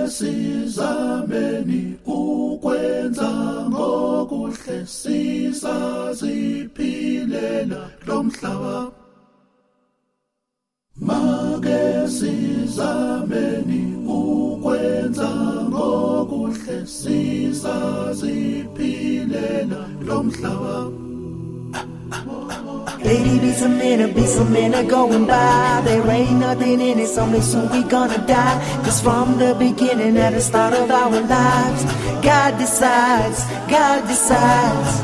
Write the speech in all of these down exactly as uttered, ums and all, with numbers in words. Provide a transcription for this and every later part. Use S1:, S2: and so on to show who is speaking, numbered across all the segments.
S1: sizameni ukwenza ngokuhle sisaziphilela lo mhlaba. Make sizameni ukwenza ngokuhle sisaziphilela lo mhlaba.
S2: eighty beats a minute, beats a minute going by. There ain't nothing in it, someday soon we gonna die. Cause from the beginning, at the start of our lives, God decides, God decides.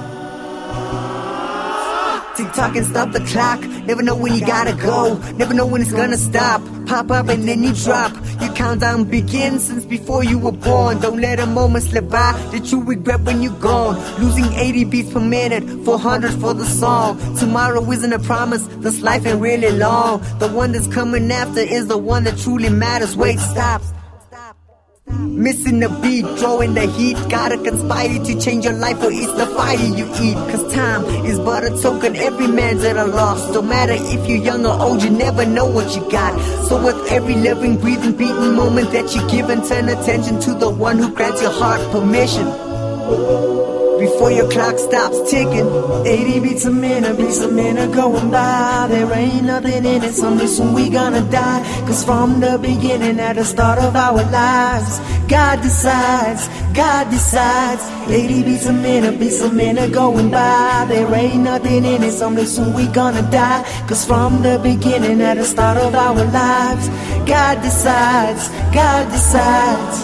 S2: Tick tock and stop the clock. Never know when you gotta go. Never know when it's gonna stop. Pop up and then you drop. Your countdown begins since before you were born. Don't let a moment slip by that you regret when you're gone. Losing eighty beats per minute, four hundred for the song. Tomorrow isn't a promise, this life ain't really long. The one that's coming after is the one that truly matters. Wait, stop. Missing the beat, drawing the heat. Gotta conspire to change your life or it's the fire you eat. Cause time is but a token, every man's at a loss. No matter if you're young or old, you never know what you got. So with every living, breathing, beating moment that you give, and turn attention to the one who grants your heart permission before your clock stops ticking. eighty beats a minute, beats a minute going by. There ain't nothing in it, someday soon we gonna die. Cause from the beginning, at the start of our lives, God decides, God decides. eighty beats a minute, beats a minute going by. There ain't nothing in it, someday soon we gonna die. Cause from the beginning, at the start of our lives, God decides, God decides.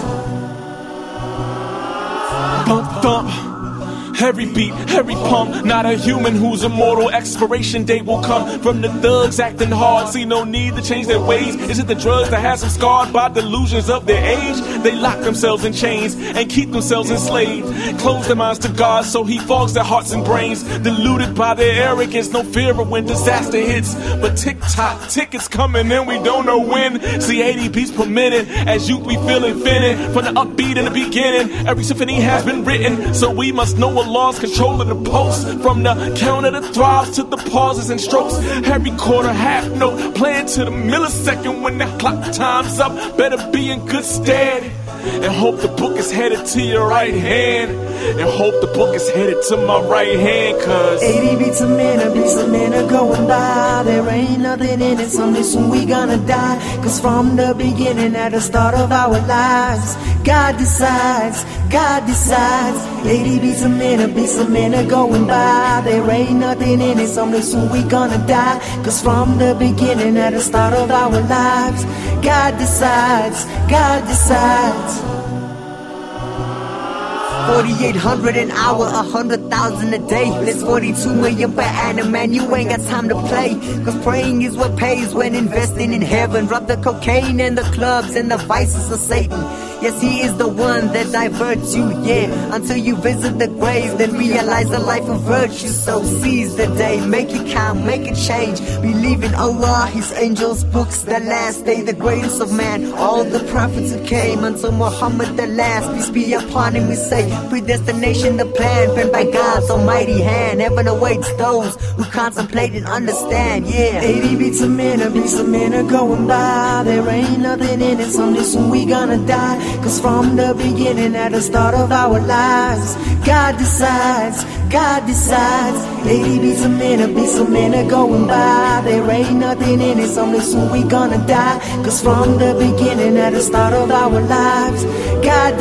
S3: Thump, thump. Every beat, every pump, not a human who's immortal. Expiration date will come from the thugs acting hard. See no need to change their ways. Is it the drugs that has them scarred by delusions of their age? They lock themselves in chains and keep themselves enslaved. Close their minds to God so he fogs their hearts and brains. Deluded by their arrogance, no fear of when disaster hits. But tick-tock, tickets coming and we don't know when. See eighty beats per minute, as youth we feel infinite. From the upbeat in the beginning, every symphony has been written. So we must know what laws control of the pulse. From the count of the throbs to the pauses and strokes. Every quarter, half note, playing to the millisecond. When the clock time's up, better be in good stead. And hope the book is headed to your right hand. And hope the book is headed to my right hand. Cause
S2: eighty beats a minute, beats a minute going by. There ain't nothing in it, someday soon we gonna die. Cause from the beginning, at the start of our lives, God decides, God decides. eighty beats a minute, beats a minute going by. There ain't nothing in it, someday soon we gonna die. Cause from the beginning, at the start of our lives, God decides, God decides. forty-eight hundred an hour, a hundred thousand a day. That's forty-two million per annum, man, you ain't got time to play. Cause praying is what pays when investing in heaven. Drop the cocaine and the clubs and the vices of Satan. Yes, he is the one that diverts you, yeah. Until you visit the grave, then realize the life of virtue. So seize the day, make it count, make it change. Believe in Allah, his angels, books, the last day, the greatest of man. All the prophets who came until Muhammad the last, peace be upon him, we say. Predestination, the plan, penned by God's almighty hand. Heaven awaits those who contemplate and understand, yeah. eighty beats a minute, beats a minute going by. There ain't nothing in it, someday soon we gonna die. Cause from the beginning, at the start of our lives, God decides, God decides. eighty beats a minute, beats a minute going by. There ain't nothing in it, someday soon we gonna die. Cause from the beginning, at the start of our lives, God